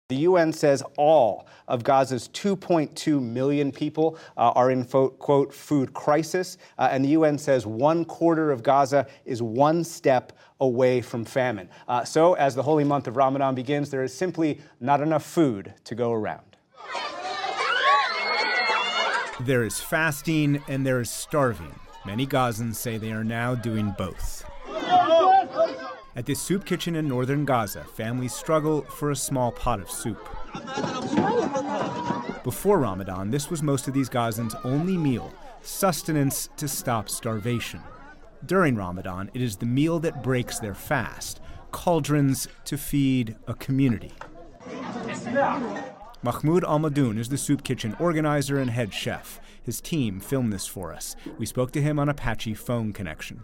The UN says all of Gaza's 2.2 million people are in, quote, food crisis. And the UN says 1/4 of Gaza is one step away from famine. So as the holy month of Ramadan begins, there is simply not enough food to go around. There is fasting and there is starving. Many Gazans say they are now doing both. At this soup kitchen in northern Gaza, families struggle for a small pot of soup. Before Ramadan, this was most of these Gazans' only meal, sustenance to stop starvation. During Ramadan, it is the meal that breaks their fast, cauldrons to feed a community. Mahmoud Al-Madoun is the soup kitchen organizer and head chef. His team filmed this for us. We spoke to him on Apache phone connection.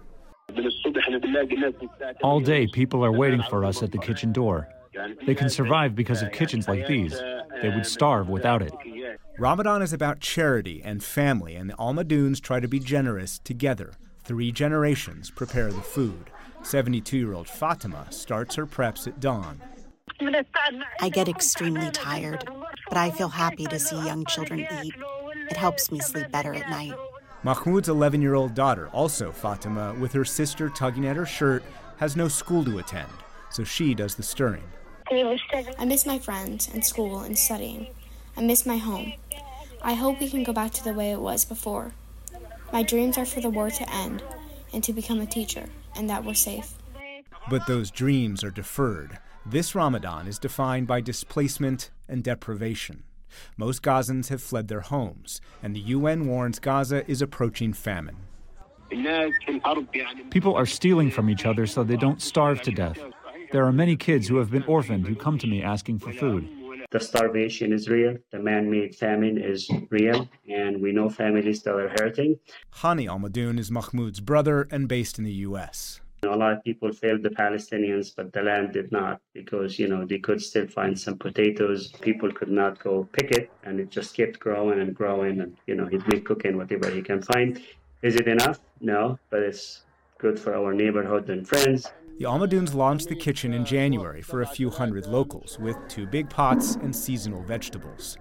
All day, people are waiting for us at the kitchen door. They can survive because of kitchens like these. They would starve without it. Ramadan is about charity and family, and the Al-Madouns try to be generous together. 3 generations prepare the food. 72-year-old Fatima starts her preps at dawn. I get extremely tired, but I feel happy to see young children eat. It helps me sleep better at night. Mahmoud's 11-year-old daughter, also Fatima, with her sister tugging at her shirt, has no school to attend, so she does the stirring. I miss my friends and school and studying. I miss my home. I hope we can go back to the way it was before. My dreams are for the war to end and to become a teacher, and that we're safe. But those dreams are deferred. This Ramadan is defined by displacement and deprivation. Most Gazans have fled their homes, and the UN warns Gaza is approaching famine. People are stealing from each other so they don't starve to death. There are many kids who have been orphaned who come to me asking for food. The starvation is real, the man-made famine is real, and we know families that are hurting. Hani Al-Madoun is Mahmoud's brother and based in the U.S. A lot of people failed the Palestinians, but the land did not because, they could still find some potatoes. People could not go pick it, and it just kept growing and growing, and, he'd be cooking whatever he can find. Is it enough? No, but it's good for our neighborhood and friends. The Al-Madouns launched the kitchen in January for a few hundred locals with 2 big pots and seasonal vegetables.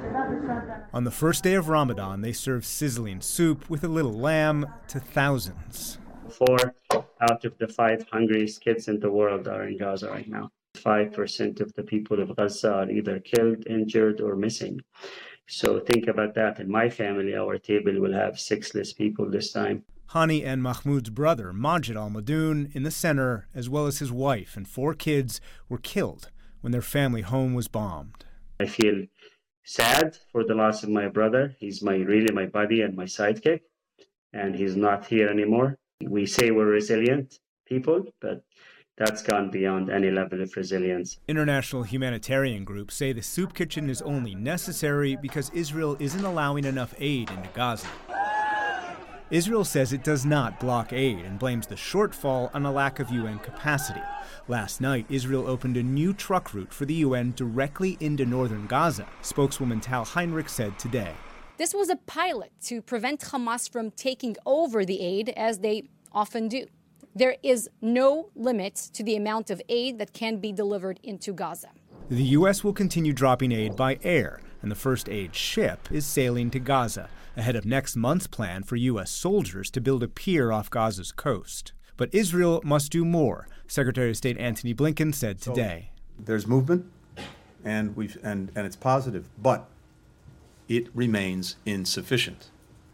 On the first day of Ramadan, they served sizzling soup with a little lamb to thousands. 4 out of the 5 hungriest kids in the world are in Gaza right now. 5% of the people of Gaza are either killed, injured, or missing. So think about that. In my family, our table will have 6 less people this time. Hani and Mahmoud's brother, Majid Al-Madoun, in the center, as well as his wife and 4 kids, were killed when their family home was bombed. I feel sad for the loss of my brother. He's really my buddy and my sidekick, and he's not here anymore. We say we're resilient people, but that's gone beyond any level of resilience. International humanitarian groups say the soup kitchen is only necessary because Israel isn't allowing enough aid into Gaza. Israel says it does not block aid and blames the shortfall on a lack of UN capacity. Last night, Israel opened a new truck route for the UN directly into northern Gaza, spokeswoman Tal Heinrich said today. This was a pilot to prevent Hamas from taking over the aid, as they often do. There is no limit to the amount of aid that can be delivered into Gaza. The U.S. will continue dropping aid by air, and the first aid ship is sailing to Gaza, ahead of next month's plan for U.S. soldiers to build a pier off Gaza's coast. But Israel must do more, Secretary of State Antony Blinken said today. There's movement, and it's positive, but it remains insufficient.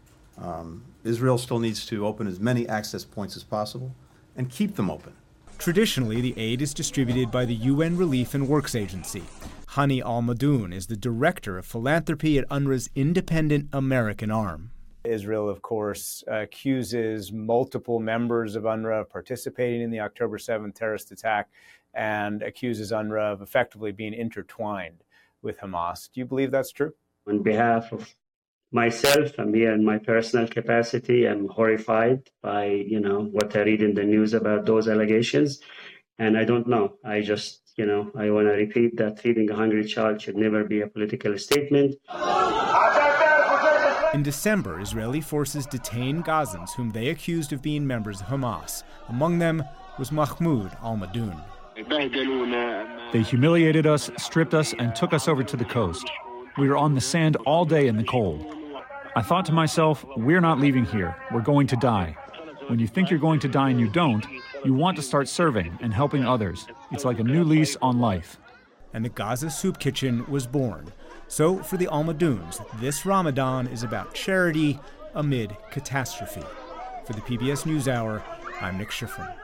Israel still needs to open as many access points as possible and keep them open. Traditionally, the aid is distributed by the UN Relief and Works Agency. Hani Al-Madoun is the director of philanthropy at UNRWA's independent American arm. Israel, of course, accuses multiple members of UNRWA of participating in the October 7th terrorist attack and accuses UNRWA of effectively being intertwined with Hamas. Do you believe that's true? On behalf of myself, I'm here in my personal capacity. I'm horrified by, what I read in the news about those allegations. And I don't know. I just, I want to repeat that feeding a hungry child should never be a political statement. In December, Israeli forces detained Gazans whom they accused of being members of Hamas. Among them was Mahmoud Al-Madoun. They humiliated us, stripped us, and took us over to the coast. We were on the sand all day in the cold. I thought to myself, we're not leaving here. We're going to die. When you think you're going to die and you don't, you want to start serving and helping others. It's like a new lease on life. And the Gaza Soup Kitchen was born. So for the Almaduns, this Ramadan is about charity amid catastrophe. For the PBS NewsHour, I'm Nick Schifrin.